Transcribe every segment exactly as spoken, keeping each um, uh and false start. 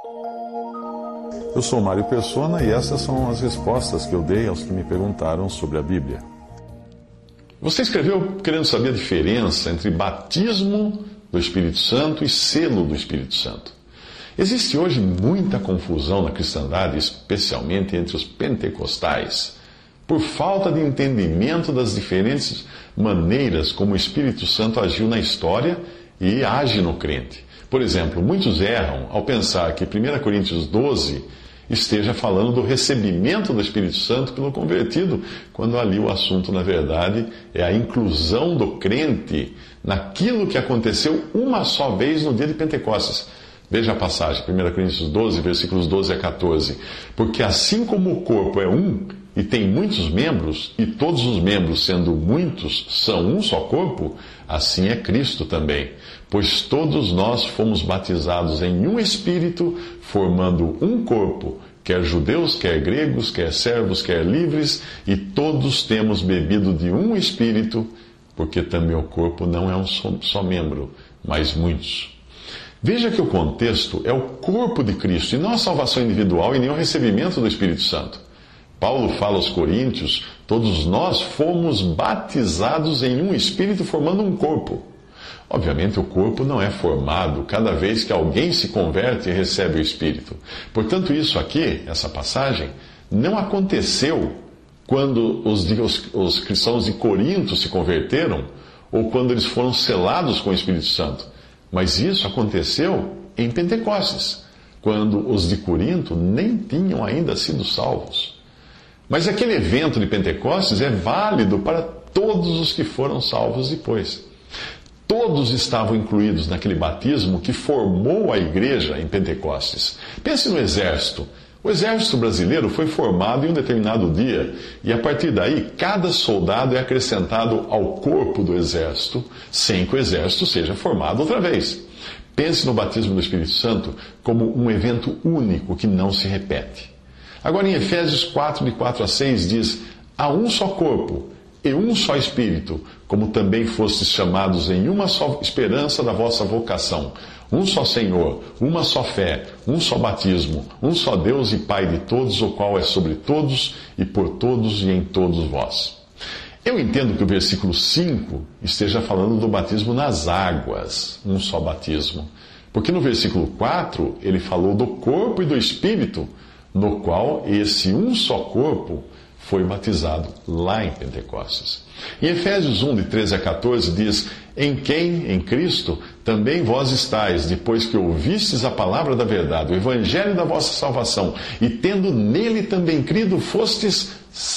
Eu sou Mário Persona e essas são as respostas que eu dei aos que me perguntaram sobre a Bíblia. Você escreveu querendo saber a diferença entre batismo do Espírito Santo e selo do Espírito Santo. Existe hoje muita confusão na cristandade, especialmente entre os pentecostais, por falta de entendimento das diferentes maneiras como o Espírito Santo agiu na história e age no crente. Por exemplo, muitos erram ao pensar que primeira Coríntios doze esteja falando do recebimento do Espírito Santo pelo convertido, quando ali o assunto, na verdade, é a inclusão do crente naquilo que aconteceu uma só vez no dia de Pentecostes. Veja a passagem, primeira Coríntios doze, versículos doze a quatorze. Porque assim como o corpo é um e tem muitos membros, e todos os membros, sendo muitos, são um só corpo, assim é Cristo também. Pois todos nós fomos batizados em um Espírito, formando um corpo, quer judeus, quer gregos, quer servos, quer livres, e todos temos bebido de um Espírito, porque também o corpo não é um só, só membro, mas muitos. Veja que o contexto é o corpo de Cristo, e não a salvação individual e nem o recebimento do Espírito Santo. Paulo fala aos Coríntios, todos nós fomos batizados em um Espírito, formando um corpo. Obviamente, o corpo não é formado cada vez que alguém se converte e recebe o Espírito. Portanto, isso aqui, essa passagem, não aconteceu quando os, os, os cristãos de Corinto se converteram ou quando eles foram selados com o Espírito Santo. Mas isso aconteceu em Pentecostes, quando os de Corinto nem tinham ainda sido salvos. Mas aquele evento de Pentecostes é válido para todos os que foram salvos depois. Todos estavam incluídos naquele batismo que formou a igreja em Pentecostes. Pense no exército. O exército brasileiro foi formado em um determinado dia, e a partir daí, cada soldado é acrescentado ao corpo do exército, sem que o exército seja formado outra vez. Pense no batismo do Espírito Santo como um evento único que não se repete. Agora, em Efésios quatro, de quatro a seis, diz: há um só corpo e um só Espírito, como também fostes chamados em uma só esperança da vossa vocação. Um só Senhor, uma só fé, um só batismo, um só Deus e Pai de todos, o qual é sobre todos e por todos e em todos vós. Eu entendo que o versículo cinco esteja falando do batismo nas águas, um só batismo. Porque no versículo quatro ele falou do corpo e do Espírito, no qual esse um só corpo foi batizado lá em Pentecostes. Em Efésios um, de treze a quatorze, diz: em quem, em Cristo, também vós estáis, depois que ouvistes a palavra da verdade, o evangelho da vossa salvação, e tendo nele também crido, fostes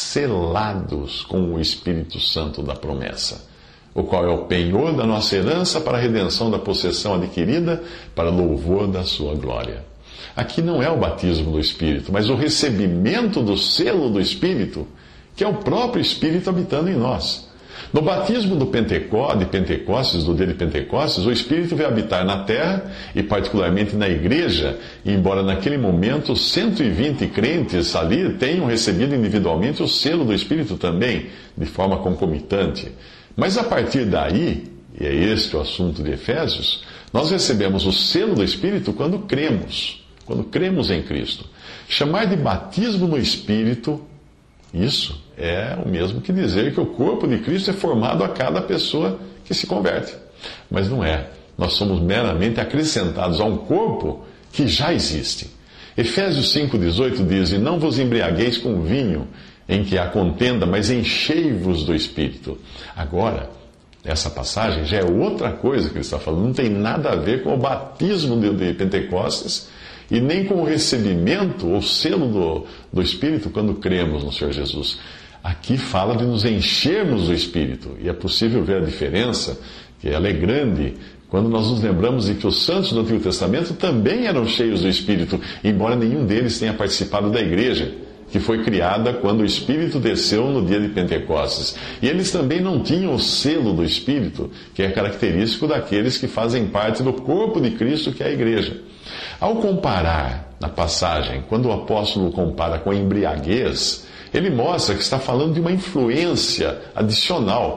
selados com o Espírito Santo da promessa, o qual é o penhor da nossa herança para a redenção da possessão adquirida, para louvor da sua glória. Aqui não é o batismo do Espírito, mas o recebimento do selo do Espírito, que é o próprio Espírito habitando em nós. No batismo do Pentecó, de Pentecostes, do dia de Pentecostes, o Espírito veio habitar na terra, e particularmente na igreja, embora naquele momento cento e vinte crentes ali tenham recebido individualmente o selo do Espírito também, de forma concomitante. Mas a partir daí, e é este o assunto de Efésios, nós recebemos o selo do Espírito quando cremos. Quando cremos em Cristo. Chamar de batismo no Espírito, isso é o mesmo que dizer que o corpo de Cristo é formado a cada pessoa que se converte. Mas não é. Nós somos meramente acrescentados a um corpo que já existe. Efésios cinco, dezoito diz: e não vos embriagueis com vinho, em que há contenda, mas enchei-vos do Espírito. Agora, essa passagem já é outra coisa que ele está falando. Não tem nada a ver com o batismo de Pentecostes, e nem com o recebimento ou selo do, do Espírito quando cremos no Senhor Jesus. Aqui fala de nos enchermos do Espírito. E é possível ver a diferença, que ela é grande, quando nós nos lembramos de que os santos do Antigo Testamento também eram cheios do Espírito, embora nenhum deles tenha participado da igreja, que foi criada quando o Espírito desceu no dia de Pentecostes. E eles também não tinham o selo do Espírito, que é característico daqueles que fazem parte do corpo de Cristo, que é a igreja. Ao comparar na passagem, quando o apóstolo compara com a embriaguez, ele mostra que está falando de uma influência adicional,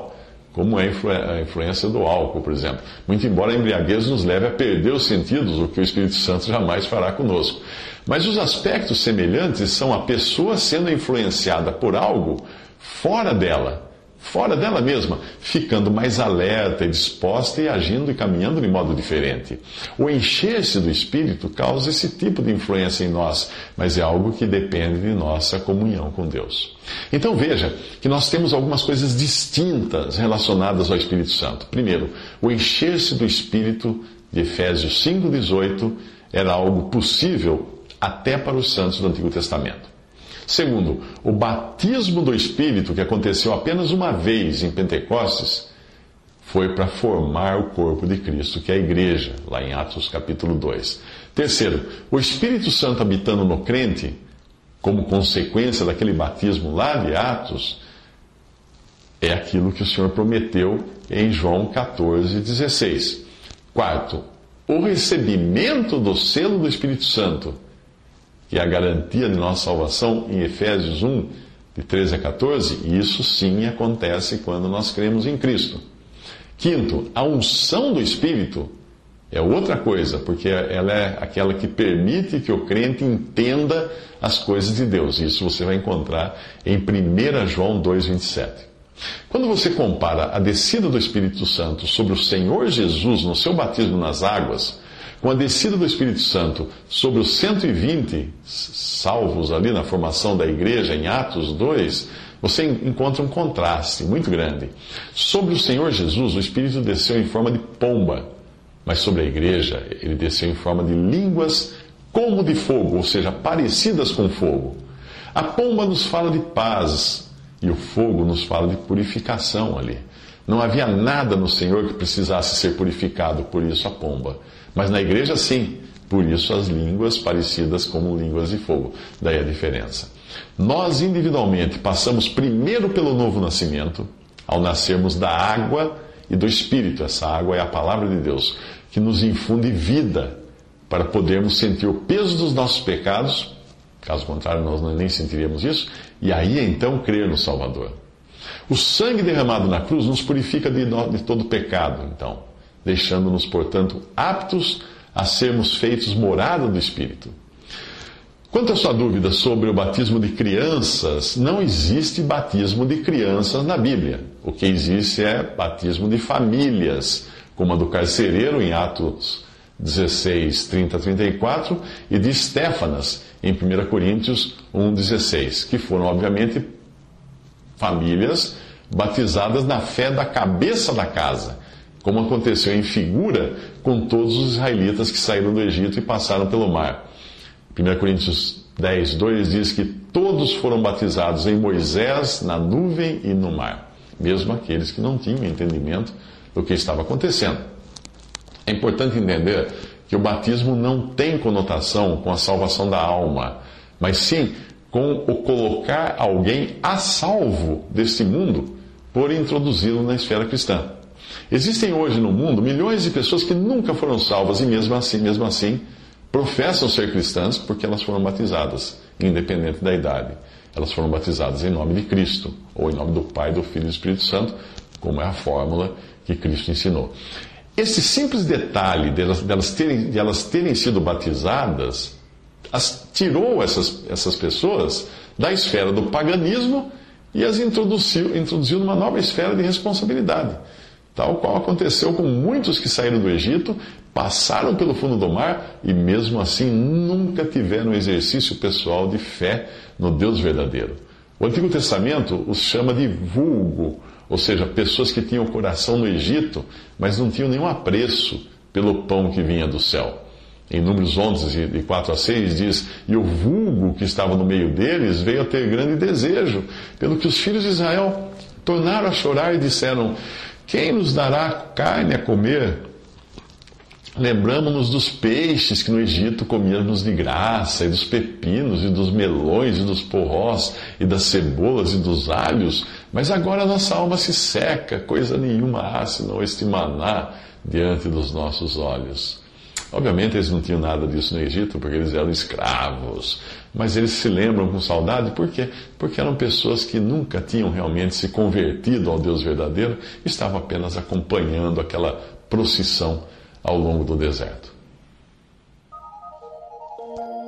como é a influência do álcool, por exemplo. Muito embora a embriaguez nos leve a perder os sentidos, o que o Espírito Santo jamais fará conosco. Mas os aspectos semelhantes são a pessoa sendo influenciada por algo fora dela, fora dela mesma, ficando mais alerta e disposta e agindo e caminhando de modo diferente. O encher-se do Espírito causa esse tipo de influência em nós, mas é algo que depende de nossa comunhão com Deus. Então veja que nós temos algumas coisas distintas relacionadas ao Espírito Santo. Primeiro, o encher-se do Espírito de Efésios cinco, dezoito era algo possível até para os santos do Antigo Testamento. Segundo, o batismo do Espírito, que aconteceu apenas uma vez em Pentecostes, foi para formar o corpo de Cristo, que é a igreja, lá em Atos capítulo dois. Terceiro, o Espírito Santo habitando no crente, como consequência daquele batismo lá de Atos, é aquilo que o Senhor prometeu em João catorze, dezesseis. Quarto, o recebimento do selo do Espírito Santo, que é a garantia de nossa salvação em Efésios um, de treze a catorze, e isso sim acontece quando nós cremos em Cristo. Quinto, a unção do Espírito é outra coisa, porque ela é aquela que permite que o crente entenda as coisas de Deus. Isso você vai encontrar em primeiro João dois, vinte e sete. Quando você compara a descida do Espírito Santo sobre o Senhor Jesus no seu batismo nas águas, com a descida do Espírito Santo sobre os cento e vinte salvos ali na formação da igreja, em Atos dois, você encontra um contraste muito grande. Sobre o Senhor Jesus, o Espírito desceu em forma de pomba, mas sobre a igreja, ele desceu em forma de línguas como de fogo, ou seja, parecidas com fogo. A pomba nos fala de paz, e o fogo nos fala de purificação ali. Não havia nada no Senhor que precisasse ser purificado, por isso a pomba. Mas na igreja, sim. Por isso as línguas parecidas como línguas de fogo. Daí a diferença. Nós, individualmente, passamos primeiro pelo novo nascimento, ao nascermos da água e do Espírito. Essa água é a palavra de Deus, que nos infunde vida, para podermos sentir o peso dos nossos pecados. Caso contrário, nós nem sentiríamos isso. E aí, então, crer no Salvador. O sangue derramado na cruz nos purifica de, de todo pecado, então, deixando-nos, portanto, aptos a sermos feitos morada do Espírito. Quanto à sua dúvida sobre o batismo de crianças, não existe batismo de crianças na Bíblia. O que existe é batismo de famílias, como a do carcereiro em Atos dezesseis, trinta a trinta e quatro, e de Estéfanas em primeira Coríntios um, dezesseis, que foram, obviamente, famílias batizadas na fé da cabeça da casa, como aconteceu em figura com todos os israelitas que saíram do Egito e passaram pelo mar. primeira Coríntios dez, dois diz que todos foram batizados em Moisés, na nuvem e no mar, mesmo aqueles que não tinham entendimento do que estava acontecendo. É importante entender que o batismo não tem conotação com a salvação da alma, mas sim com o colocar alguém a salvo deste mundo por introduzi-lo na esfera cristã. Existem hoje no mundo milhões de pessoas que nunca foram salvas e mesmo assim, mesmo assim, professam ser cristãs porque elas foram batizadas, independente da idade. Elas foram batizadas em nome de Cristo, ou em nome do Pai, do Filho e do Espírito Santo, como é a fórmula que Cristo ensinou. Esse simples detalhe delas, delas, terem, de elas terem sido batizadas as, tirou essas, essas pessoas da esfera do paganismo e as introduziu, introduziu numa nova esfera de responsabilidade, tal qual aconteceu com muitos que saíram do Egito, passaram pelo fundo do mar e mesmo assim nunca tiveram exercício pessoal de fé no Deus verdadeiro. O Antigo Testamento os chama de vulgo, ou seja, pessoas que tinham o coração no Egito, mas não tinham nenhum apreço pelo pão que vinha do céu. Em Números onze, de quatro a seis, diz: E o vulgo que estava no meio deles veio a ter grande desejo, pelo que os filhos de Israel tornaram a chorar e disseram: Quem nos dará carne a comer? Lembramos-nos dos peixes que no Egito comíamos de graça, e dos pepinos, e dos melões, e dos porrós, e das cebolas, e dos alhos, mas agora nossa alma se seca, coisa nenhuma há senão este maná diante dos nossos olhos. Obviamente eles não tinham nada disso no Egito, porque eles eram escravos. Mas eles se lembram com saudade, por quê? Porque eram pessoas que nunca tinham realmente se convertido ao Deus verdadeiro, estavam apenas acompanhando aquela procissão ao longo do deserto.